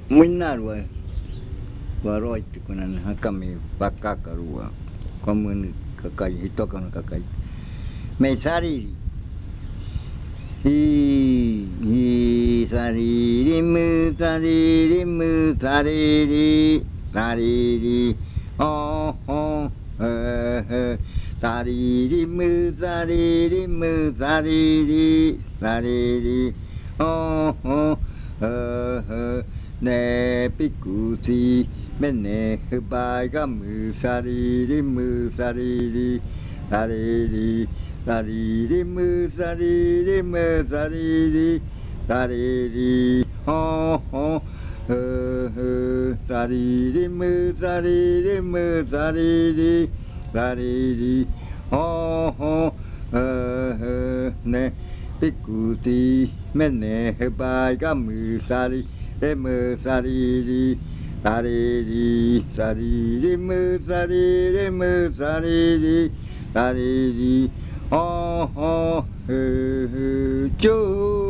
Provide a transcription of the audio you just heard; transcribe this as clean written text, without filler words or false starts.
Minarwa waroi kunan hakami bakakarua komun kakai hitokan kakai mesari hi sariri sariri oh oh sariri oh oh ne pikusi mene bai gamu sariri sariri sariri sariri sariri sariri ho ho sariri sariri sariri ho ho ne pikuti mene bai gamu sariri sariri sariri sariri sariri sariri oh oh chu